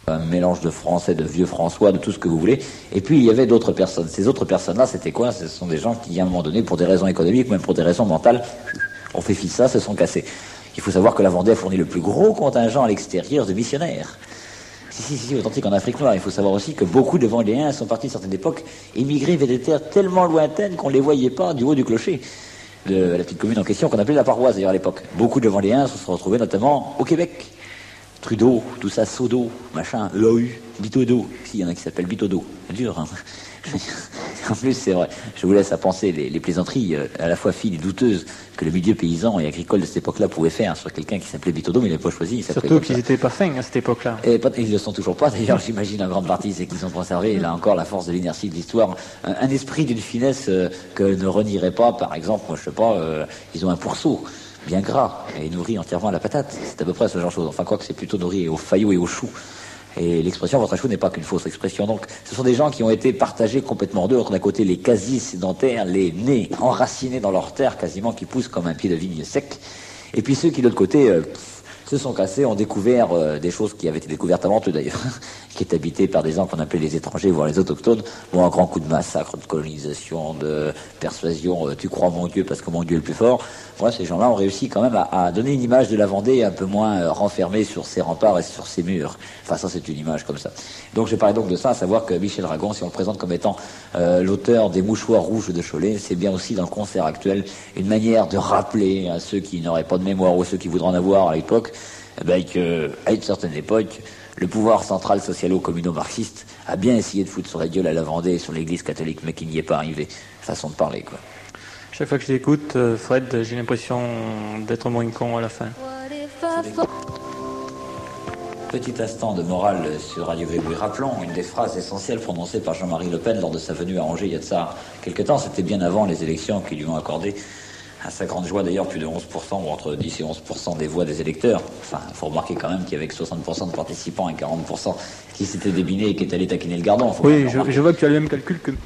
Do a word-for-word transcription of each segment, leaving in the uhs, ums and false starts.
un mélange de français, de vieux François, de tout ce que vous voulez. Et puis il y avait d'autres personnes. Ces autres personnes-là, c'était quoi? Ce sont des gens qui, à un moment donné, pour des raisons économiques, même pour des raisons mentales, ont fait fi de ça, se sont cassés. Il faut savoir que la Vendée a fourni le plus gros contingent à l'extérieur de missionnaires. Si, si, si, authentique en Afrique noire. Il faut savoir aussi que beaucoup de Vendéens sont partis à certaines époques émigrer vers des terres tellement lointaines qu'on ne les voyait pas du haut du clocher de la petite commune en question qu'on appelait la paroisse d'ailleurs à l'époque. Beaucoup de Vendéens se sont retrouvés notamment au Québec. Trudeau, tout ça, Sodo, machin, E A U, Bitodo. Si, il y en a qui s'appellent Bitodo. C'est dur, hein. En plus, c'est vrai, je vous laisse à penser les, les plaisanteries euh, à la fois fines et douteuses que le milieu paysan et agricole de cette époque-là pouvait faire sur quelqu'un qui s'appelait Bitodo, mais il n'a pas choisi. Surtout qu'ils n'étaient pas fins à cette époque-là. Et pas, ils ne le sont toujours pas, d'ailleurs, j'imagine en grande partie, c'est qu'ils ont conservé, là encore, la force de l'inertie de l'histoire, un, un esprit d'une finesse euh, que ne renierait pas, par exemple, moi, je sais pas, euh, ils ont un pourceau bien gras et nourri entièrement à la patate. C'est à peu près ce genre de choses. Enfin, quoi que c'est plutôt nourri au faillot et au chou. Et l'expression votre chou n'est pas qu'une fausse expression. Donc, ce sont des gens qui ont été partagés complètement en deux. D'un côté, les quasi-sédentaires, les nés enracinés dans leur terre, quasiment qui poussent comme un pied de vigne sec. Et puis ceux qui, de l'autre côté, euh, se sont cassés, ont découvert euh, des choses qui avaient été découvertes avant eux d'ailleurs, qui étaient habitées par des gens qu'on appelait les étrangers, voire les autochtones. Bon, un grand coup de massacre, de colonisation, de persuasion, euh, tu crois mon Dieu parce que mon Dieu est le plus fort. Voilà, ces gens-là ont réussi quand même à, à donner une image de la Vendée un peu moins euh, renfermée sur ses remparts et sur ses murs. Enfin, ça, c'est une image comme ça. Donc, je parlais donc de ça, à savoir que Michel Ragon, si on le présente comme étant euh, l'auteur des Mouchoirs rouges de Cholet, c'est bien aussi dans le concert actuel une manière de rappeler à ceux qui n'auraient pas de mémoire ou ceux qui voudraient en avoir à l'époque, eh ben, qu'à une certaine époque, le pouvoir central socialo-communo-marxiste a bien essayé de foutre sur la gueule à la Vendée et sur l'église catholique, mais qu'il n'y est pas arrivé. Façon de parler, quoi. Chaque fois que je l'écoute, Fred, j'ai l'impression d'être moins con à la fin. Petit instant de morale sur Radio Grégory. Rappelons une des phrases essentielles prononcées par Jean-Marie Le Pen lors de sa venue à Angers il y a de ça quelque temps. C'était bien avant les élections qui lui ont accordé, à sa grande joie d'ailleurs, plus de onze pour cent ou entre dix et onze pour cent des voix des électeurs. Enfin, il faut remarquer quand même qu'il y avait que soixante pour cent de participants et quarante pour cent qui s'étaient débinés et qui étaient allés taquiner le gardon. Faut oui, je, je vois que tu as le même calcul que...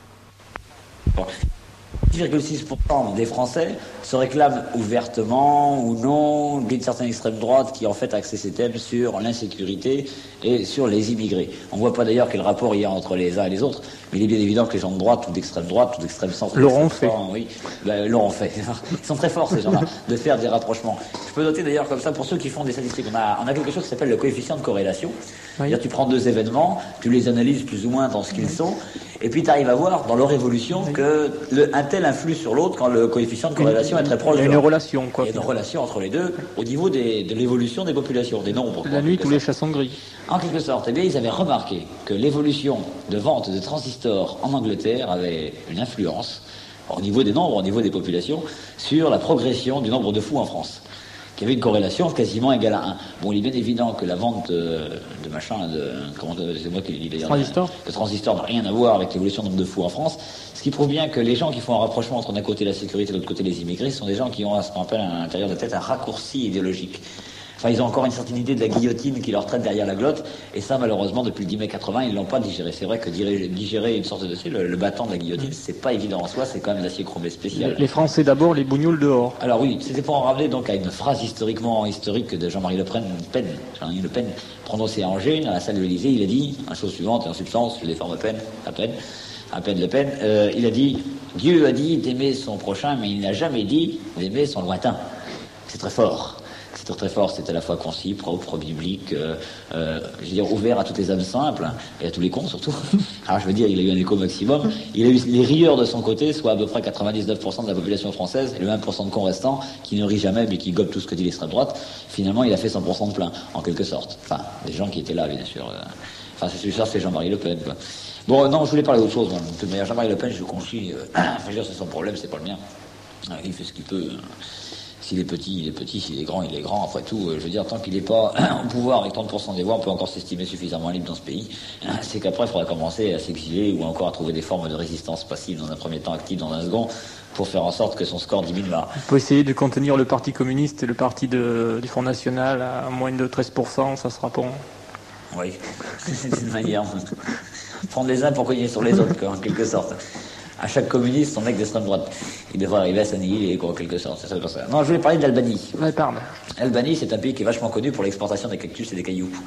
Bon. dix virgule six pour cent des Français se réclament ouvertement ou non d'une certaine extrême droite qui en fait axe ses thèmes sur l'insécurité et sur les immigrés. On ne voit pas d'ailleurs quel rapport il y a entre les uns et les autres, mais il est bien évident que les gens de droite ou d'extrême droite ou d'extrême centre l'auront fait. Oui, ben, l'auront fait. Ils sont très forts ces gens-là de faire des rapprochements. Je peux noter d'ailleurs comme ça pour ceux qui font des statistiques, on a, on a quelque chose qui s'appelle le coefficient de corrélation. Oui. C'est-à-dire tu prends deux événements, tu les analyses plus ou moins dans ce qu'ils oui. sont, et puis tu arrives à voir dans leur évolution oui. que le, un tel influe sur l'autre quand le coefficient de corrélation est très proche. Il y a une relation, quoi. Il y a une relation entre les deux au niveau des, de l'évolution des populations, des nombres. La nuit, tous les chats sont gris. En quelque sorte, eh bien, ils avaient remarqué que l'évolution de vente de transistors en Angleterre avait une influence au niveau des nombres, au niveau des populations, sur la progression du nombre de fous en France. Qui avait une corrélation quasiment égale à un. Bon, il est bien évident que la vente de, de machin, de, comment, c'est moi qui l'ai dit d'ailleurs, transistor. de transistor n'a rien à voir avec l'évolution du nombre de fous en France, ce qui prouve bien que les gens qui font un rapprochement entre d'un côté la sécurité et de l'autre côté les immigrés sont des gens qui ont ce qu'on appelle à l'intérieur de la tête un raccourci idéologique. Enfin, ils ont encore une certaine idée de la guillotine qui leur traîne derrière la glotte, et ça, malheureusement, depuis le dix mai quatre-vingts, ils l'ont pas digéré. C'est vrai que digérer une sorte de, tu sais, le, le battant de la guillotine, c'est pas évident en soi, c'est quand même d'acier chromé spécial. Les Français d'abord, les bougnoules dehors. Alors oui, c'était pour en ramener donc à une phrase historiquement historique de Jean-Marie Le Pen, Pen, Jean-Marie Le Pen, prononcée à Angers, dans la salle de l'Élysée, il a dit, la chose suivante, et en substance, je déforme à peine, à peine, à peine Le Pen, euh, il a dit, Dieu a dit d'aimer son prochain, mais il n'a jamais dit d'aimer son lointain. C'est très fort. C'est très fort, c'est à la fois concis, propre, biblique, euh, euh, je veux dire, ouvert à toutes les âmes simples, et à tous les cons surtout. Alors je veux dire, il a eu un écho maximum. Il a eu les rieurs de son côté, soit à peu près quatre-vingt-dix-neuf pour cent de la population française, et le un pour cent de cons restants, qui ne rit jamais, mais qui gobe tout ce que dit l'extrême droite. Finalement, il a fait cent pour cent de plein, en quelque sorte. Enfin, des gens qui étaient là, bien sûr. Enfin, c'est ça, c'est Jean-Marie Le Pen, quoi. Bon, non, je voulais parler d'autre chose. De toute manière, Jean-Marie Le Pen, je le confie, euh, enfin, je veux dire, c'est son problème, c'est pas le mien. Il fait ce qu'il peut. S'il est petit, il est petit. S'il est grand, il est grand. Après tout, je veux dire, tant qu'il n'est pas au pouvoir avec trente pour cent des voix, on peut encore s'estimer suffisamment libre dans ce pays. C'est qu'après, il faudra commencer à s'exiler ou encore à trouver des formes de résistance passive dans un premier temps, active dans un second, pour faire en sorte que son score diminue. Il faut essayer de contenir le Parti communiste et le Parti de, du Front National à moins de treize pour cent, ça sera bon. Oui, c'est une manière. Prendre les uns pour cogner sur les autres, quoi, en quelque sorte. À chaque communiste, son mec d'extrême droite. Il devrait arriver à s'annihiler, quoi, en quelque sorte. C'est ça, comme ça. Non, je voulais parler d'Albanie. Ouais, pardon. Albanie, c'est un pays qui est vachement connu pour l'exportation des cactus et des cailloux.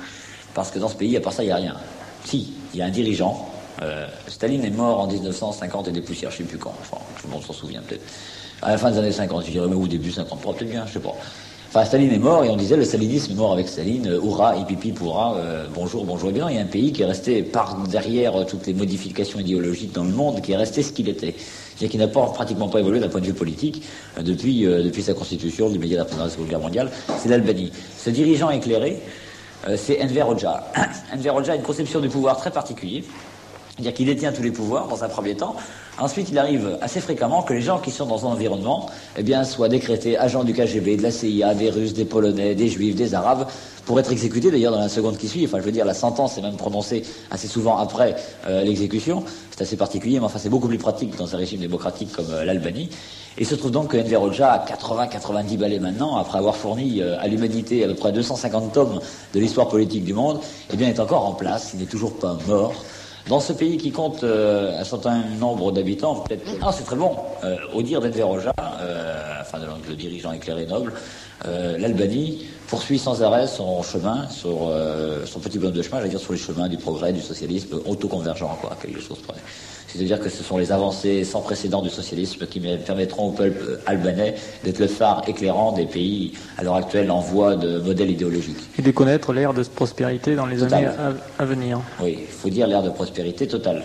Parce que dans ce pays, à part ça, il n'y a rien. Si, il y a un dirigeant. Euh, Staline est mort en dix-neuf cent cinquante et des poussières, je ne sais plus quand. Enfin, tout le monde s'en souvient peut-être. À la fin des années cinquante, je dirais, mais au début cinquante-trois, peut-être bien, je sais pas. Enfin, Staline est mort et on disait le stalinisme est mort avec Staline, euh, hurrah, hipipi, pourra, euh, bonjour, bonjour. Et bien, il y a un pays qui est resté par derrière euh, toutes les modifications idéologiques dans le monde, qui est resté ce qu'il était. C'est-à-dire qu'il n'a pas, pratiquement pas évolué d'un point de vue politique euh, depuis, euh, depuis sa constitution, du média de la Première Guerre mondiale, c'est l'Albanie. Ce dirigeant éclairé, euh, c'est Enver Hoxha. Enver Hoxha a une conception du pouvoir très particulière. C'est-à-dire qu'il détient tous les pouvoirs dans un premier temps. Ensuite, il arrive assez fréquemment que les gens qui sont dans un environnement, eh bien, soient décrétés agents du K G B, de la C I A, des Russes, des Polonais, des Juifs, des Arabes, pour être exécutés d'ailleurs dans la seconde qui suit. Enfin, je veux dire, la sentence est même prononcée assez souvent après euh, l'exécution. C'est assez particulier, mais enfin, c'est beaucoup plus pratique dans un régime démocratique comme euh, l'Albanie. Et il se trouve donc que Enver Hoxha, à quatre-vingts à quatre-vingt-dix balais maintenant, après avoir fourni euh, à l'humanité à peu près deux cent cinquante tomes de l'histoire politique du monde, eh bien, est encore en place. Il n'est toujours pas mort. Dans ce pays qui compte euh, un certain nombre d'habitants, peut-être... Ah, c'est très bon. Euh, au dire d'Enver Hoxha, euh, enfin, de le dirigeant éclairé noble, euh, l'Albanie poursuit sans arrêt son chemin, sur euh, son petit bonhomme de chemin, j'allais dire sur les chemins du progrès, du socialisme autoconvergent, quoi, quelque chose près. C'est-à-dire que ce sont les avancées sans précédent du socialisme qui permettront au peuple albanais d'être le phare éclairant des pays à l'heure actuelle en voie de modèle idéologique. Et de connaître l'ère de prospérité dans les Total. années à, à venir. Oui, il faut dire l'ère de prospérité totale.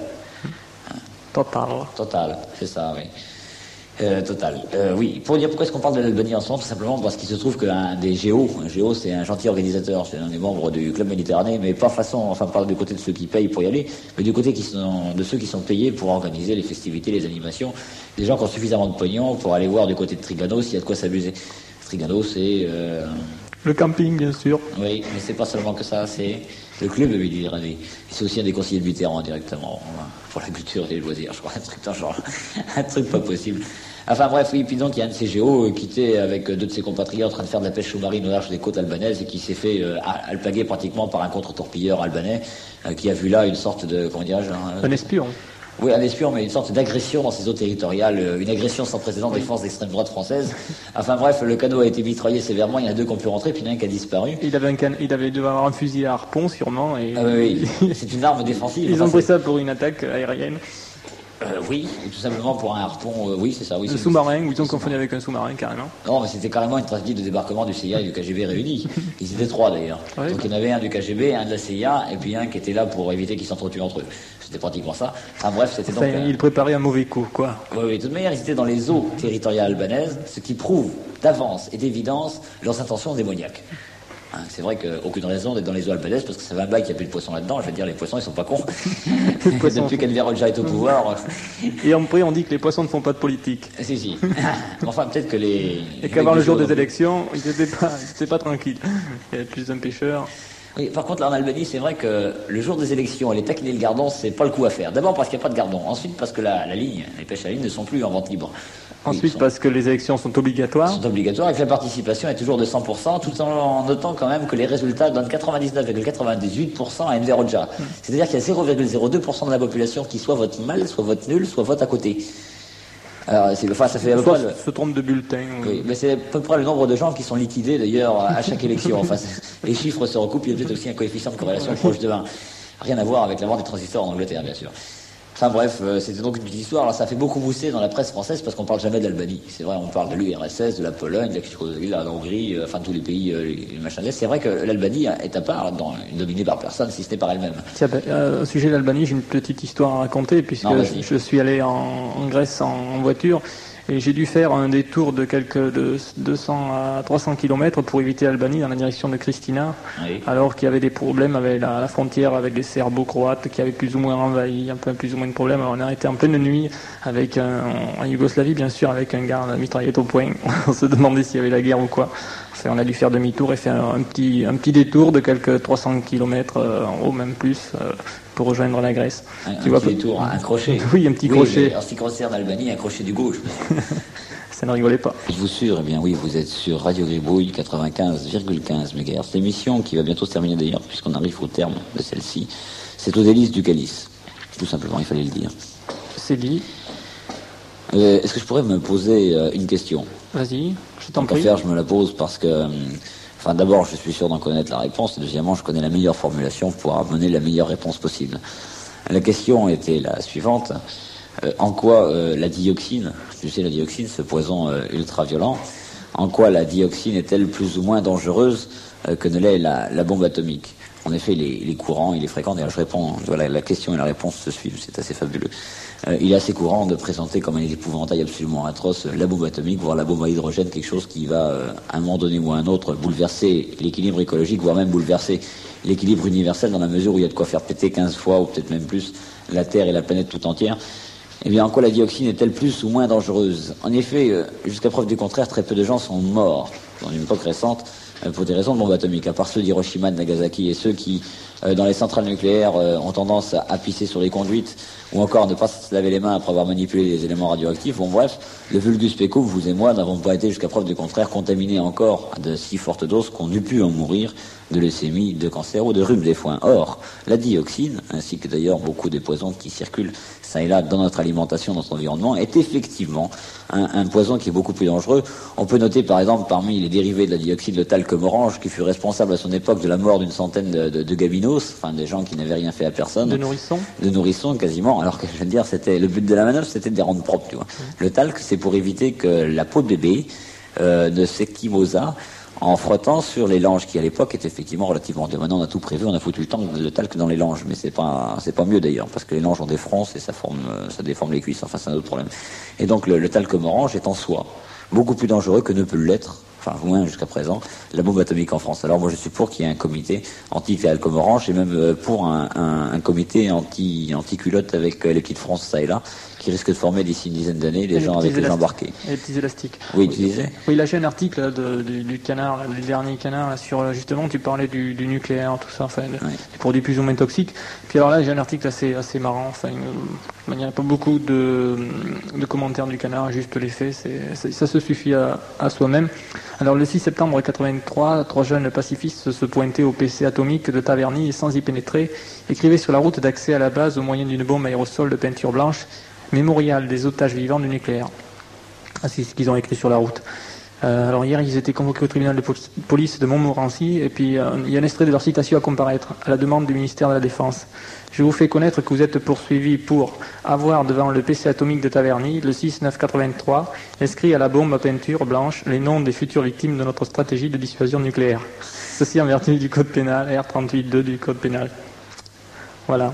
Total. Total, c'est ça, oui. Euh, total. Euh, oui, pour dire pourquoi est-ce qu'on parle de l'Albanie en ce moment, tout simplement parce qu'il se trouve qu'un des Géos, un Géo c'est un gentil organisateur, c'est un des membres du Club Méditerranée, mais pas façon, enfin pas du côté de ceux qui payent pour y aller, mais du côté qui sont, de ceux qui sont payés pour organiser les festivités, les animations, des gens qui ont suffisamment de pognon pour aller voir du côté de Trigano s'il y a de quoi s'amuser. Trigano c'est... Euh... Le camping, bien sûr. Oui, mais c'est pas seulement que ça, c'est le club Méditerranée. C'est aussi un des conseillers de Mitterrand directement, pour la culture et les loisirs, je crois, un truc dans le genre, un truc pas possible. Enfin bref, oui, puis donc il y a un de ces géos euh, qui était avec deux de ses compatriotes en train de faire de la pêche sous-marine au large des côtes albanaises et qui s'est fait euh, alpaguer pratiquement par un contre-torpilleur albanais euh, qui a vu là une sorte de, comment dirais-je... Un, un espion. Oui, un espion, mais une sorte d'agression dans ses eaux territoriales, euh, une agression sans précédent des forces d'extrême droite françaises. Enfin bref, le canot a été mitraillé sévèrement, il y en a deux qui ont pu rentrer, puis il y en a un qui a disparu. Il avait un can... il avait dû avoir un fusil à harpon sûrement. Et... Ah oui, oui. C'est une arme défensive. Ils ont pris ça pour une attaque aérienne. Euh, oui, ou tout simplement pour un harpon, euh, oui, c'est ça. Oui, un sous-marin, ou ils ont confondu avec un sous-marin, carrément. Non, mais c'était carrément une stratégie de débarquement du C I A et du K G B réunis. Ils étaient trois, d'ailleurs. Oui. Donc il y en avait un du K G B, un de la C I A, et puis un qui était là pour éviter qu'ils s'entretuent entre eux. C'était pratiquement ça. Enfin bref, c'était enfin, donc... Ils préparaient un mauvais coup, quoi. Oui, oui, de toute manière, ils étaient dans les eaux territoriales albanaises, ce qui prouve d'avance et d'évidence leurs intentions démoniaques. Hein, c'est vrai qu'aucune raison d'être dans les eaux albanaises parce que ça fait un bail qu'il n'y a plus de poissons là-dedans. Je veux dire, les poissons, ils sont pas cons. Depuis qu'Enver Hoxha est au pouvoir. Et après, on dit que les poissons ne font pas de politique. Si, si. Enfin, peut-être que les. Et qu'avant le jour des élections, ils n'étaient pas, pas tranquilles. Il y avait plus d'un pêcheur. Oui, par contre, là, en Albanie, c'est vrai que le jour des élections, aller taquiner le gardon, c'est pas le coup à faire. D'abord parce qu'il n'y a pas de gardon. Ensuite, parce que la, la ligne, les pêches à la ligne ne sont plus en vente libre. Ensuite, sont, parce que les élections sont obligatoires. sont obligatoires et que la participation est toujours de cent pour cent, tout en notant quand même que les résultats donnent quatre-vingt-dix-neuf virgule quatre-vingt-dix-huit pour cent à Enver Hoxha. Mmh. C'est-à-dire qu'il y a zéro virgule zéro deux pour cent de la population qui soit vote mal, soit vote nul, soit vote à côté. Alors, c'est, enfin, ça fait à peu près le... se trompe de bulletin. Oui, oui, mais c'est à peu près le nombre de gens qui sont liquidés d'ailleurs à chaque élection. Enfin, les chiffres se recoupent, il y a peut-être aussi un coefficient de corrélation proche de un. Rien à voir avec la vente des transistors en Angleterre, bien sûr. Enfin bref, euh, c'était donc une petite histoire. Alors ça fait beaucoup mousser dans la presse française parce qu'on parle jamais de l'Albanie. C'est vrai, on parle de l'U R S S, de la Pologne, de la Tchécoslovaquie, de la Hongrie, euh, enfin tous les pays, euh, les machins. C'est vrai que l'Albanie est à part, dans, dominée par personne, si ce n'est par elle-même. Tiens, euh, au sujet de l'Albanie, j'ai une petite histoire à raconter puisque non, je, je suis allé en, en Grèce en, en voiture. Et j'ai dû faire un détour de quelques de deux cents à trois cents kilomètres pour éviter l'Albanie dans la direction de Kristina, oui. Alors qu'il y avait des problèmes avec la, la frontière avec les Serbo-Croates qui avaient plus ou moins envahi, un peu plus ou moins de problèmes. Alors on a été en pleine nuit avec un, en Yougoslavie bien sûr, avec un garde mitraillette au poing. On se demandait s'il y avait la guerre ou quoi. Enfin, on a dû faire demi-tour et faire un petit un petit détour de quelques trois cents kilomètres euh, en haut, même plus. Euh, pour rejoindre la Grèce. Un, tu un vois, petit détour, un crochet. Oui, un petit oui, crochet. En ce qui concerne l'Albanie, un crochet du gauche. Ça ne rigolait pas. Je vous assure, eh bien oui, vous êtes sur Radio Gribouille quatre-vingt-quinze virgule quinze mégahertz. L'émission qui va bientôt se terminer d'ailleurs, puisqu'on arrive au terme de celle-ci, c'est aux délices du calice. Tout simplement, il fallait le dire. C'est dit. Euh, est-ce que je pourrais me poser euh, une question ? Vas-y, je t'en prie. Tant qu'à faire, je me la pose parce que... Euh, Enfin, d'abord, je suis sûr d'en connaître la réponse, et deuxièmement, je connais la meilleure formulation pour amener la meilleure réponse possible. La question était la suivante. Euh, en quoi euh, la dioxine, tu sais, la dioxine, ce poison euh, ultra-violent, en quoi la dioxine est-elle plus ou moins dangereuse euh, que ne l'est la, la bombe atomique? En effet, les, les courants, il est fréquent, d'ailleurs je réponds, voilà, la question et la réponse se suivent, c'est assez fabuleux. Euh, il est assez courant de présenter comme un épouvantail absolument atroce la bombe atomique, voire la bombe à hydrogène, quelque chose qui va, euh, à un moment donné ou à un autre, bouleverser l'équilibre écologique, voire même bouleverser l'équilibre universel, dans la mesure où il y a de quoi faire péter quinze fois, ou peut-être même plus, la Terre et la planète tout entière. Eh bien, en quoi la dioxine est-elle plus ou moins dangereuse? En effet, euh, jusqu'à preuve du contraire, très peu de gens sont morts dans une époque récente euh, pour des raisons de bombe atomique, à part ceux d'Hiroshima, de Nagasaki et ceux qui, euh, dans les centrales nucléaires, euh, ont tendance à, à pisser sur les conduites ou encore à ne pas se laver les mains après avoir manipulé les éléments radioactifs. Bon, bref, le vulgus pecum, vous et moi, n'avons pas été jusqu'à preuve du contraire contaminés encore à de si fortes doses qu'on eût pu en mourir de leucémie, de cancer ou de rhume des foins. Or, la dioxine, ainsi que d'ailleurs beaucoup des poisons qui circulent ça et là dans notre alimentation, dans notre environnement, est effectivement un, un poison qui est beaucoup plus dangereux. On peut noter par exemple parmi les dérivés de la dioxine le talcum orange, qui fut responsable à son époque de la mort d'une centaine de, de, de gabinos, enfin des gens qui n'avaient rien fait à personne. De nourrissons De nourrissons, quasiment. Alors que je veux dire, c'était le but de la manœuvre, c'était de les rendre propres, tu vois. Mmh. Le talc, c'est pour éviter que la peau de bébé euh, ne s'échymosât en frottant sur les langes, qui à l'époque étaient effectivement relativement dures. Maintenant on a tout prévu, on a foutu le temps de talc dans les langes, mais c'est pas c'est pas mieux d'ailleurs, parce que les langes ont des fronces et ça forme ça déforme les cuisses, enfin c'est un autre problème. Et donc le, le talcum orange est en soi beaucoup plus dangereux que ne peut l'être, enfin au moins jusqu'à présent, la bombe atomique en France. Alors moi je suis pour qu'il y ait un comité anti-talcum orange et même pour un, un, un comité anti anti-culotte avec les petites fronces ça et là, qui risque de former d'ici une dizaine d'années des gens avec les embarqués. Et les petits élastiques. Oui, tu disais ? Oui, là j'ai un article là, de, du, du canard, là, le dernier canard, là, sur justement, tu parlais du, du nucléaire, tout ça, enfin, de, oui. Des produits plus ou moins toxiques. Puis alors là j'ai un article assez, assez marrant, enfin, euh, il n'y a pas beaucoup de, de commentaires du canard, juste les faits, c'est, ça, ça se suffit à, à soi-même. Alors le six septembre quatre-vingt-trois, trois jeunes pacifistes se pointaient au P C atomique de Taverny et sans y pénétrer, écrivaient sur la route d'accès à la base au moyen d'une bombe aérosol de peinture blanche, mémorial des otages vivants du nucléaire. Ah, c'est ce qu'ils ont écrit sur la route. Euh, alors hier, ils étaient convoqués au tribunal de police de Montmorency, et puis euh, il y a un extrait de leur citation à comparaître, à la demande du ministère de la Défense. Je vous fais connaître que vous êtes poursuivis pour avoir devant le P C atomique de Taverny, le six neuf quatre-vingt-trois, inscrit à la bombe à peinture blanche les noms des futures victimes de notre stratégie de dissuasion nucléaire. Ceci en vertu du code pénal, R trente-huit deux du code pénal. Voilà.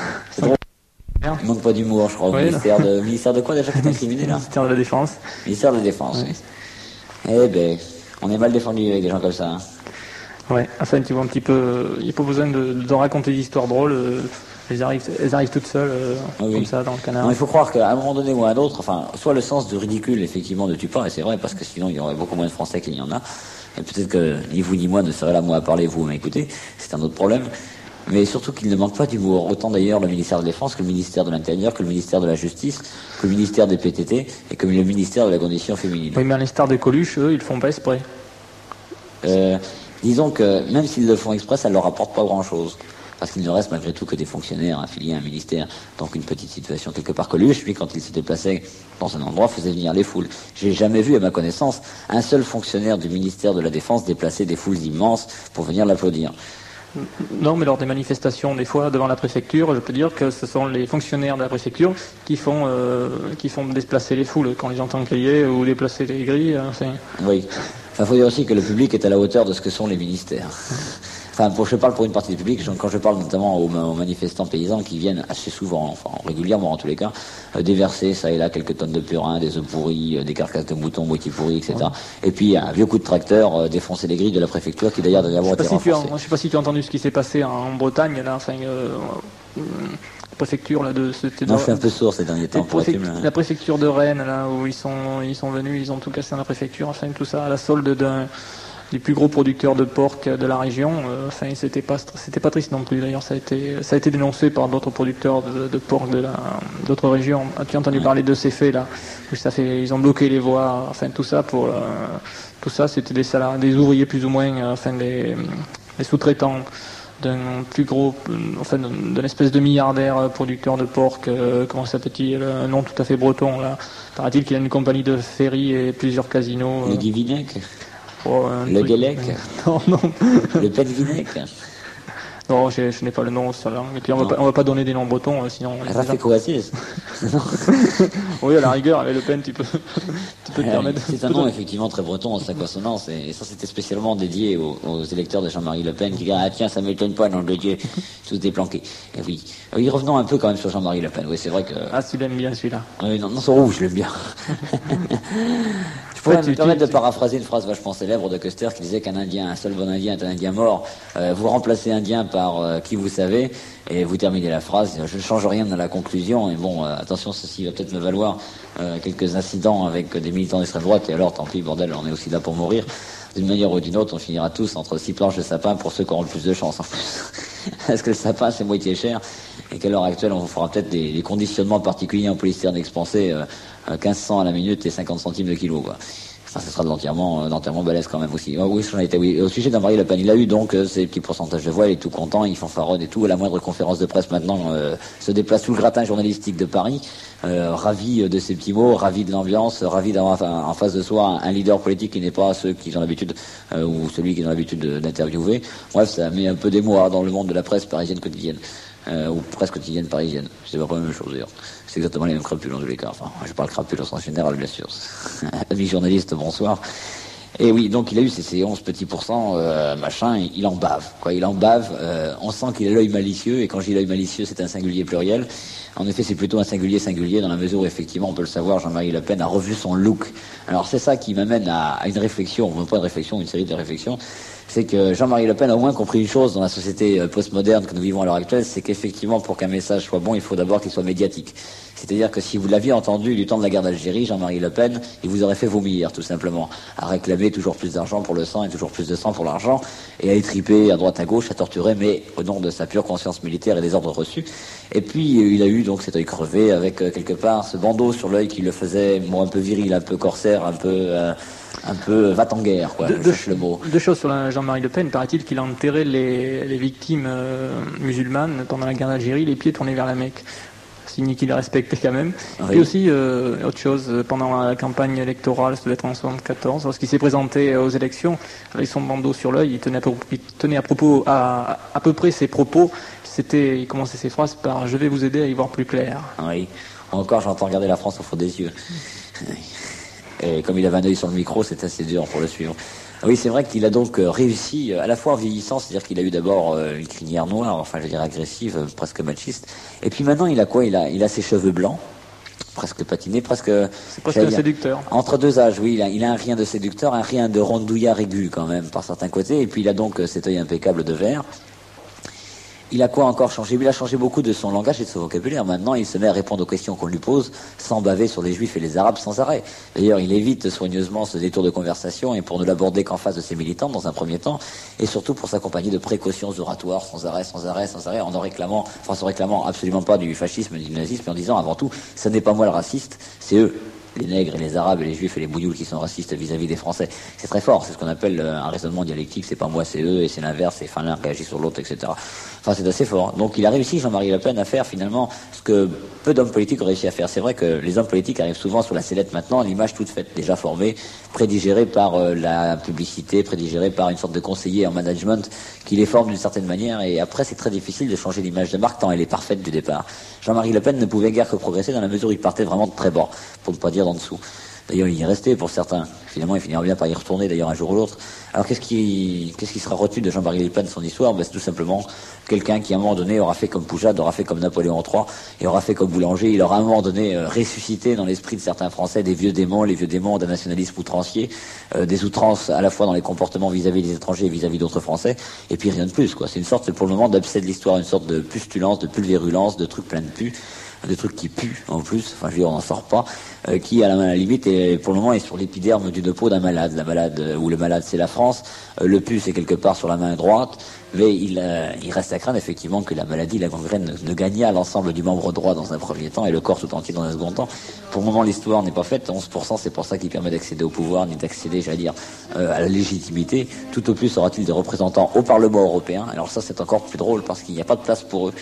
Il manque pas d'humour, je crois, au oui, ministère de, ministère de quoi déjà qui est incriminé là? Ministère de la Défense. Ministère de la Défense, oui. oui. Eh ben, on est mal défendu avec des gens comme ça. Hein. Ouais, enfin tu vois un petit peu, il n'y a pas besoin de, de raconter des histoires drôles, euh, elles, arrivent, elles arrivent toutes seules, euh, oui. comme ça, dans le canard. Non, il faut croire qu'à un moment donné ou à un autre, enfin, soit le sens du ridicule, effectivement, ne tue pas, et c'est vrai, parce que sinon il y aurait beaucoup moins de Français qu'il y en a, et peut-être que ni vous ni moi ne serez là, moi, à parler, vous m'écoutez, c'est un autre problème. Mais surtout qu'il ne manque pas d'humour. Autant d'ailleurs le ministère de la Défense que le ministère de l'Intérieur, que le ministère de la Justice, que le ministère des P T T et que le ministère de la Condition féminine. Oui, mais à l'instar des Coluche, eux, ils le font pas exprès. Euh, disons que même s'ils le font exprès, ça ne leur apporte pas grand-chose. Parce qu'il ne reste malgré tout que des fonctionnaires affiliés à un ministère. Donc une petite situation quelque part. Coluche, lui, quand il se déplaçait dans un endroit, faisait venir les foules. J'ai jamais vu, à ma connaissance, un seul fonctionnaire du ministère de la Défense déplacer des foules immenses pour venir l'applaudir. Non, mais lors des manifestations, des fois, devant la préfecture, je peux dire que ce sont les fonctionnaires de la préfecture qui font, euh, qui font déplacer les foules quand ils entendent crier ou déplacer les grilles. Hein, c'est... Oui. Enfin, il faut dire aussi que le public est à la hauteur de ce que sont les ministères. Enfin, pour, je parle pour une partie du public, quand je parle notamment aux, aux manifestants paysans qui viennent assez souvent, enfin régulièrement en tous les cas, euh, déverser ça et là quelques tonnes de purin, des œufs pourris, euh, des carcasses de moutons, moitié pourris, et cetera. Ouais. Et puis un vieux coup de tracteur, euh, défoncer les grilles de la préfecture qui d'ailleurs doit avoir été renforcé. Je ne sais pas si tu as entendu ce qui s'est passé en, en Bretagne, là, enfin, euh, euh, la préfecture là de... C'était non, de... je suis un peu sourd ces derniers temps. Préfect... La préfecture de Rennes, là, où ils sont, ils sont venus, ils ont tout cassé dans la préfecture, enfin tout ça à la solde d'un... les plus gros producteurs de porc de la région. Euh, enfin, c'était pas, c'était pas triste non plus. D'ailleurs, ça a été, ça a été dénoncé par d'autres producteurs de, de porc de la, d'autres régions. As-tu entendu parler de ces faits là? Où ça fait, ils ont bloqué les voies. Enfin, tout ça pour, euh, tout ça, c'était des salariés, des ouvriers plus ou moins, euh, enfin, des, des sous-traitants d'un plus gros, enfin, d'une espèce de milliardaire producteur de porc. Euh, comment s'appelle-t-il? Un nom tout à fait breton là. Paraît-il qu'il a une compagnie de ferry et plusieurs casinos. Le Guivinec. Oh, le Guélec. Non, non. Le Penvinec. Non, je, je n'ai pas le nom sur la langue. Et puis on ne va, va pas donner des noms bretons, sinon... Rafik Ouaziz. Oui, à la rigueur, avec Le Pen, tu peux, tu peux te permettre... C'est un nom effectivement très breton dans sa consonance, et ça c'était spécialement dédié aux, aux électeurs de Jean-Marie Le Pen, qui disent « Ah tiens, ça ne m'étonne pas, nom de Dieu, tout est planqué. » Et oui. Oui, revenons un peu quand même sur Jean-Marie Le Pen. Oui, c'est vrai que... Ah, tu l'aimes bien celui-là. Oui, non, non, son rouge, je l'aime bien. Je pourrais me permettre de paraphraser une phrase vachement célèbre de Custer qui disait qu'un Indien, un seul bon Indien est un Indien mort. Euh, vous remplacez Indien par euh, qui vous savez, et vous terminez la phrase. Je ne change rien dans la conclusion, et bon, euh, attention, ceci va peut-être me valoir euh, quelques incidents avec des militants d'extrême droite, et alors tant pis, bordel, on est aussi là pour mourir. D'une manière ou d'une autre, on finira tous entre six planches de sapin pour ceux qui auront le plus de chance en plus. Parce que le sapin, c'est moitié cher, et qu'à l'heure actuelle, on vous fera peut-être des, des conditionnements particuliers en polystyrène expansé, euh, quinze cents à la minute et cinquante centimes de kilo, quoi. Ça, ce sera de l'entièrement, euh, d'entièrement balèze quand même aussi. Oh, oui, j'en étais, oui. Au sujet d'Jean-Marie Le Pen, il a eu donc euh, ces petits pourcentages de voix, il est tout content, il fanfaronne et tout. À la moindre conférence de presse maintenant, euh, se déplace sous le gratin journalistique de Paris, euh, ravi de ces petits mots, ravi de l'ambiance, ravi d'avoir en face de soi un leader politique qui n'est pas ceux qui ont l'habitude, euh, ou celui qui ont l'habitude d'interviewer. Bref, ça met un peu d'émoi dans le monde de la presse parisienne quotidienne. Euh, ou presque quotidienne parisienne. C'est pas la même chose d'ailleurs. C'est exactement les mêmes crapules en tous les cas. Enfin, je parle crapules au sens général, bien sûr. Amis journalistes, bonsoir. Et oui, donc il a eu ces, ces onze petits pourcents, euh, machin, et il en bave. Quoi, il en bave. Euh, on sent qu'il a l'œil malicieux, et quand je dis l'œil malicieux, c'est un singulier pluriel. En effet, c'est plutôt un singulier singulier, dans la mesure où effectivement, on peut le savoir, Jean-Marie Le Pen a revu son look. Alors c'est ça qui m'amène à, à une réflexion, non pas une réflexion, une série de réflexions. C'est que Jean-Marie Le Pen a au moins compris une chose dans la société postmoderne que nous vivons à l'heure actuelle, c'est qu'effectivement, pour qu'un message soit bon, il faut d'abord qu'il soit médiatique. C'est-à-dire que si vous l'aviez entendu du temps de la guerre d'Algérie, Jean-Marie Le Pen, il vous aurait fait vomir, tout simplement, à réclamer toujours plus d'argent pour le sang et toujours plus de sang pour l'argent, et à étriper à droite à gauche, à torturer, mais au nom de sa pure conscience militaire et des ordres reçus. Et puis, il a eu donc cet œil crevé, avec euh, quelque part ce bandeau sur l'œil qui le faisait, bon, un peu viril, un peu corsaire, un peu... Euh, un peu va-t-en-guerre, quoi, de, je cherche le mot. Deux choses sur la Jean-Marie Le Pen. Paraît-il qu'il a enterré les, les victimes euh, musulmanes pendant la guerre d'Algérie, les pieds tournés vers la Mecque. Signe qu'il les respectait quand même. Oui. Et aussi, euh, autre chose, pendant la campagne électorale, ça devait être en soixante-quatorze, lorsqu'il s'est présenté aux élections, avec son bandeau sur l'œil, il tenait à, il tenait à propos, à, à peu près ses propos. C'était, il commençait ses phrases par « Je vais vous aider à y voir plus clair ». Oui, encore j'entends regarder la France au fond des yeux. Et comme il avait un œil sur le micro, c'est assez dur pour le suivre. Oui, c'est vrai qu'il a donc réussi, à la fois en vieillissant, c'est-à-dire qu'il a eu d'abord une crinière noire, enfin je veux dire agressive, presque machiste. Et puis maintenant, il a quoi il a, il a ses cheveux blancs, presque patinés, presque... C'est presque un séducteur. Entre deux âges, oui, il a, il a un rien de séducteur, un rien de rondouillard aigu quand même, par certains côtés. Et puis il a donc cet œil impeccable de verre. Il a quoi encore changé? Il a changé beaucoup de son langage et de son vocabulaire. Maintenant, il se met à répondre aux questions qu'on lui pose sans baver sur les Juifs et les Arabes sans arrêt. D'ailleurs, il évite soigneusement ce détour de conversation et pour ne l'aborder qu'en face de ses militants dans un premier temps et surtout pour s'accompagner de précautions oratoires sans arrêt, sans arrêt, sans arrêt, en ne réclamant, enfin, en réclamant absolument pas du fascisme ni du nazisme, mais en disant avant tout, ce n'est pas moi le raciste, c'est eux. Les nègres et les arabes et les juifs et les bouillouls qui sont racistes vis-à-vis des Français. C'est très fort, c'est ce qu'on appelle un raisonnement dialectique, c'est pas moi, c'est eux, et c'est l'inverse, c'est enfin l'un réagit sur l'autre, et cetera. Enfin, c'est assez fort. Donc il a réussi, Jean-Marie Le Pen, à faire finalement ce que peu d'hommes politiques ont réussi à faire. C'est vrai que les hommes politiques arrivent souvent sur la sellette maintenant, l'image toute faite, déjà formée, prédigérée par euh, la publicité, prédigérée par une sorte de conseiller en management qui les forme d'une certaine manière, et après c'est très difficile de changer l'image de marque tant elle est parfaite du départ. Jean-Marie Le Pen ne pouvait guère que progresser dans la mesure où il partait vraiment de très bas, pour ne pas dire d'en dessous. D'ailleurs, il y est resté pour certains. Finalement, il finira bien par y retourner, d'ailleurs, un jour ou l'autre. Alors, qu'est-ce qui, qu'est-ce qui sera retenu de Jean-Marie Le Pen, son histoire? Ben, c'est tout simplement quelqu'un qui, à un moment donné, aura fait comme Poujade, aura fait comme Napoléon trois, et aura fait comme Boulanger. Il aura, à un moment donné, euh, ressuscité dans l'esprit de certains Français des vieux démons, les vieux démons d'un nationalisme outrancier, euh, des outrances à la fois dans les comportements vis-à-vis des étrangers et vis-à-vis d'autres Français, et puis rien de plus, quoi. C'est une sorte, pour le moment, d'abcès de l'histoire, une sorte de pustulence, de pulvérulence, de trucs pleins de pu. Des trucs qui puent en plus, enfin je veux dire on n'en sort pas, euh, qui à la, à la limite est, pour le moment est sur l'épiderme d'une peau d'un malade. La malade euh, ou le malade c'est la France, euh, le pu c'est quelque part sur la main droite, mais il, euh, il reste à craindre effectivement que la maladie, la gangrène ne, ne gagnât l'ensemble du membre droit dans un premier temps et le corps tout entier dans un second temps. Pour le moment l'histoire n'est pas faite, onze pour cent c'est pour ça qui permet d'accéder au pouvoir, ni d'accéder j'allais dire euh, à la légitimité. Tout au plus aura-t-il des représentants au Parlement européen. Alors ça c'est encore plus drôle parce qu'il n'y a pas de place pour eux.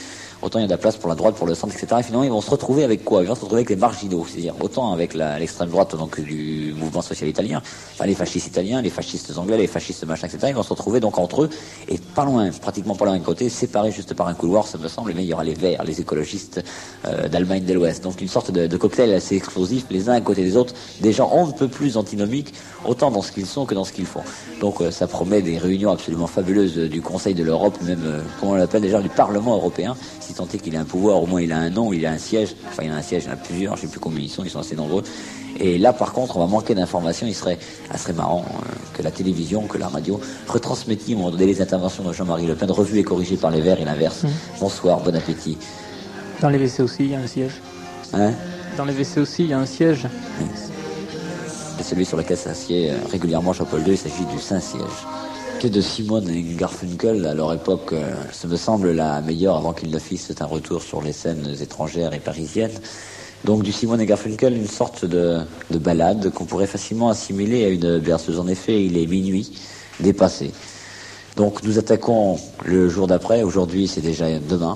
autant il y a de la place pour la droite, pour le centre, et cetera. Et finalement, ils vont se retrouver avec quoi? Ils vont se retrouver avec les marginaux, c'est-à-dire autant avec la, l'extrême droite donc du mouvement social italien, enfin les fascistes italiens, les fascistes anglais, les fascistes machin, et cetera. Ils vont se retrouver donc entre eux et pas loin, pratiquement pas loin d'un côté, séparés juste par un couloir, ça me semble. Mais il y aura les Verts, les écologistes euh, d'Allemagne de l'Ouest. Donc une sorte de, de cocktail assez explosif, les uns à côté des autres, des gens on ne peut plus antinomiques, autant dans ce qu'ils sont que dans ce qu'ils font. Donc euh, ça promet des réunions absolument fabuleuses euh, du Conseil de l'Europe, même euh, comment on l'appelle déjà, du Parlement européen, si tant est qu'il a un pouvoir, au moins il a un nom, il a un siège, enfin il a un siège, il y en a plusieurs, je ne sais plus combien ils sont, ils sont assez nombreux. Et là par contre on va manquer d'informations, il serait, ça serait marrant euh, que la télévision, que la radio retransmettent à un moment donné les interventions de Jean-Marie Le Pen, revues et corrigées par les Verts et l'inverse. Mmh. Bonsoir, bon appétit. Dans les W C aussi il y a un siège. Hein? Dans les W C aussi il y a un siège. Oui. C'est celui sur lequel s'assied régulièrement Jean-Paul deux, il s'agit du Saint-Siège. De Simone et Garfunkel, à leur époque, euh, ça me semble la meilleure avant qu'ils ne fissent un retour sur les scènes étrangères et parisiennes. Donc du Simone et Garfunkel, une sorte de, de ballade qu'on pourrait facilement assimiler à une berceuse. En effet, il est minuit, dépassé. Donc nous attaquons le jour d'après, aujourd'hui c'est déjà demain,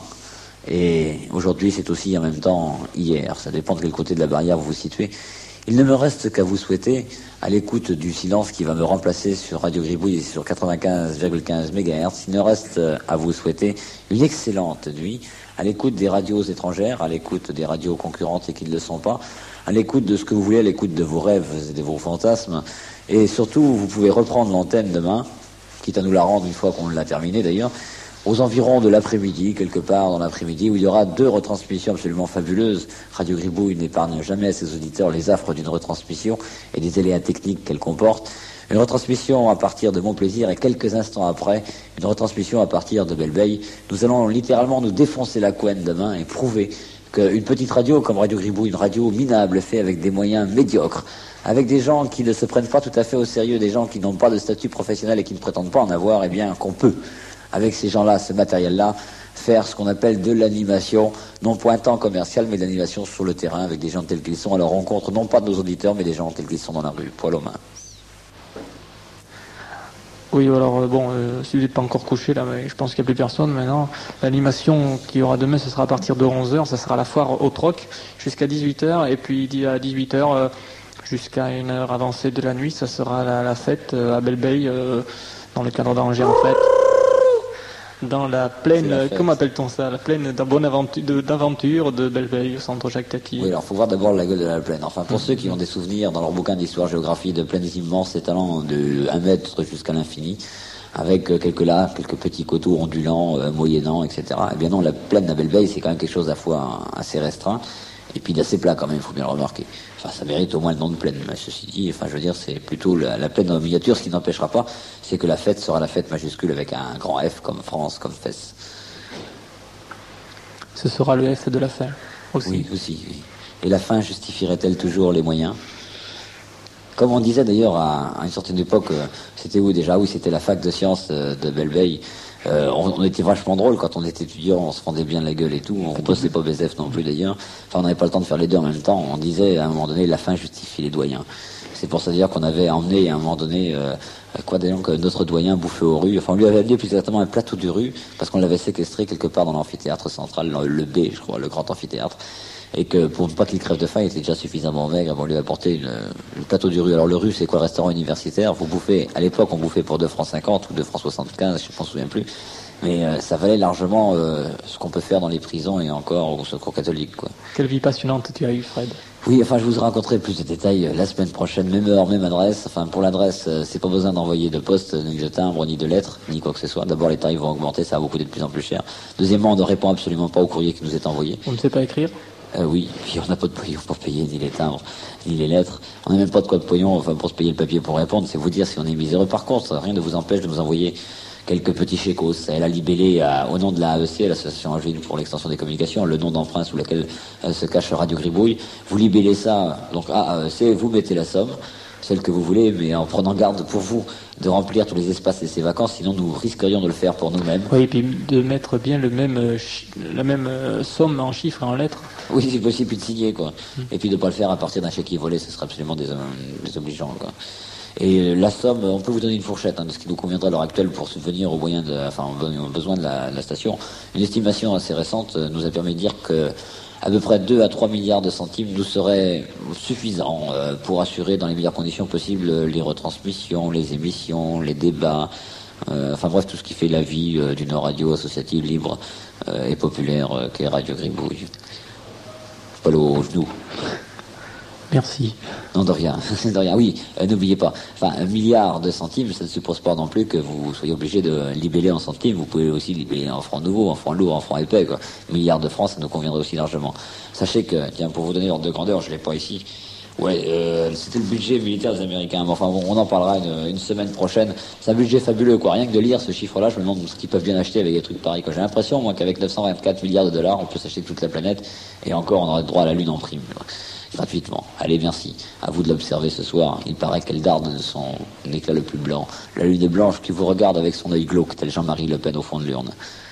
et aujourd'hui c'est aussi en même temps hier, ça dépend de quel côté de la barrière vous vous situez. Il ne me reste qu'à vous souhaiter, à l'écoute du silence qui va me remplacer sur Radio Gribouille et sur quatre-vingt-quinze virgule quinze mégahertz, il me reste à vous souhaiter une excellente nuit, à l'écoute des radios étrangères, à l'écoute des radios concurrentes et qui ne le sont pas, à l'écoute de ce que vous voulez, à l'écoute de vos rêves et de vos fantasmes, et surtout vous pouvez reprendre l'antenne demain, quitte à nous la rendre une fois qu'on l'a terminée d'ailleurs, aux environs de l'après-midi, quelque part dans l'après-midi, où il y aura deux retransmissions absolument fabuleuses. Radio Gribouille n'épargne jamais à ses auditeurs les affres d'une retransmission et des aléas techniques qu'elle comporte. Une retransmission à partir de Mon Plaisir et quelques instants après, une retransmission à partir de Belle-Veille. Nous allons littéralement nous défoncer la couenne demain et prouver qu'une petite radio comme Radio Gribouille, une radio minable, faite avec des moyens médiocres, avec des gens qui ne se prennent pas tout à fait au sérieux, des gens qui n'ont pas de statut professionnel et qui ne prétendent pas en avoir, eh bien qu'on peut, avec ces gens-là, ce matériel-là, faire ce qu'on appelle de l'animation, non point tant commerciale, mais de l'animation sur le terrain, avec des gens tels qu'ils sont à leur rencontre, non pas de nos auditeurs, mais des gens tels qu'ils sont dans la rue, poil aux mains. Oui, alors bon, euh, si vous n'êtes pas encore couché là, mais je pense qu'il n'y a plus personne maintenant. L'animation qu'il y aura demain, ce sera à partir de onze heures, ça sera la foire au Troc, jusqu'à dix-huit heures, et puis à dix-huit heures, euh, jusqu'à une heure avancée de la nuit, ça sera la, la fête euh, à Belle-Veille, euh, dans le cadre d'Angers en fait. Dans la plaine, la comment appelle-t-on ça? La plaine d'aventure de, d'aventure de Belle-Veille, au centre Jacques Tati. Oui, alors il faut voir d'abord la gueule de la plaine. Enfin, pour mmh. ceux qui ont des souvenirs dans leur bouquin d'histoire-géographie de plaines immenses s'étalant de un mètre jusqu'à l'infini, avec euh, quelques lacs, quelques petits coteaux ondulants, euh, moyennants, et cetera. Eh bien non, la plaine à Belle-Veille, c'est quand même quelque chose à la fois assez restreint, et puis d'assez plat quand même, il faut bien le remarquer. Enfin, ça mérite au moins le nom de plaine, mais ceci dit, enfin, je veux dire, c'est plutôt la, la plaine en miniature, ce qui n'empêchera pas, c'est que la fête sera la fête majuscule avec un grand F comme France, comme Fès. Ce sera le F de la fin, aussi. Oui, aussi, oui. Et la fin justifierait-elle toujours les moyens? Comme on disait d'ailleurs à, à une certaine époque, euh, c'était où déjà? Oui, c'était la fac de sciences euh, de Belle-Veille. Euh, on, on était vachement drôle quand on était étudiant, on se fendait bien la gueule et tout, on bossait pas B S F non plus d'ailleurs, enfin on n'avait pas le temps de faire les deux en même temps, on disait à un moment donné la fin justifie les doyens. C'est pour ça dire qu'on avait emmené à un moment donné, euh, quoi d'ailleurs, que notre doyen bouffait aux rues, enfin on lui avait amené plus exactement un plateau de rue, parce qu'on l'avait séquestré quelque part dans l'amphithéâtre central, le B je crois, le grand amphithéâtre, et que pour ne pas qu'il crève de faim, il était déjà suffisamment maigre avant de lui apporter une, une plateau du rue. Alors le rue, c'est quoi, restaurant universitaire? Vous bouffez, à l'époque, on bouffait pour deux francs cinquante ou deux francs soixante-quinze, je ne m'en souviens plus. Mais euh, ça valait largement euh, ce qu'on peut faire dans les prisons et encore au secours catholique, quoi. Quelle vie passionnante tu as eu, Fred. Oui, enfin, je vous raconterai plus de détails euh, la semaine prochaine, même heure, même adresse. Enfin, pour l'adresse, euh, c'est pas besoin d'envoyer de poste, ni de timbre, ni de lettres, ni quoi que ce soit. D'abord, les tarifs vont augmenter, ça va beaucoup de plus en plus cher. Deuxièmement, on ne répond absolument pas au courrier qui nous est envoyé. On ne sait pas écrire? Euh, oui, puis on n'a pas de pognon pour payer ni les timbres, ni les lettres. On n'a même pas de quoi de pognon, enfin, pour se payer le papier pour répondre. C'est vous dire si on est miséreux. Par contre, rien ne vous empêche de nous envoyer quelques petits chécos. Elle a libellé à, au nom de la A E C, l'Association Angevine pour l'extension des communications, le nom d'emprunt sous lequel euh, se cache Radio Gribouille. Vous libellez ça, donc à A E C, vous mettez la somme, celle que vous voulez, mais en prenant garde pour vous de remplir tous les espaces et ces vacances, sinon nous risquerions de le faire pour nous-mêmes. Oui, et puis de mettre bien le même, euh, la même euh, somme en chiffres et en lettres. Oui, c'est possible, puis de signer, quoi. Mmh. Et puis de ne pas le faire à partir d'un chèque volé, ce serait absolument dés, désobligeant, quoi. Et la somme, on peut vous donner une fourchette hein, de ce qui nous conviendrait à l'heure actuelle pour subvenir aux moyens, de, enfin aux besoins de la, de la station. Une estimation assez récente nous a permis de dire que à peu près deux à trois milliards de centimes nous serait suffisant euh, pour assurer dans les meilleures conditions possibles les retransmissions, les émissions, les débats, euh, enfin bref tout ce qui fait la vie euh, d'une radio associative libre euh, et populaire euh, qu'est Radio Gribouille. Pas au genou. Merci. Non, de rien, de rien. Oui, euh, n'oubliez pas. Enfin, un milliard de centimes, ça ne suppose pas non plus que vous soyez obligé de libeller en centimes. Vous pouvez aussi libeller en francs nouveaux, en francs lourds, en francs épais, quoi. Milliard de francs, ça nous conviendrait aussi largement. Sachez que, tiens, pour vous donner l'ordre de grandeur, je l'ai pas ici. Ouais, euh, c'était le budget militaire des Américains. Mais enfin bon, on en parlera une, une semaine prochaine. C'est un budget fabuleux, quoi. Rien que de lire ce chiffre-là, je me demande ce qu'ils peuvent bien acheter avec des trucs pareils, quoi. J'ai l'impression, moi, qu'avec neuf cent vingt-quatre milliards de dollars, on peut s'acheter toute la planète. Et encore, on aurait droit à la Lune en prime. Gratuitement. Allez, merci. À vous de l'observer ce soir. Il paraît qu'elle darde de son éclat le plus blanc. La lune est blanche qui vous regarde avec son œil glauque, tel Jean-Marie Le Pen au fond de l'urne.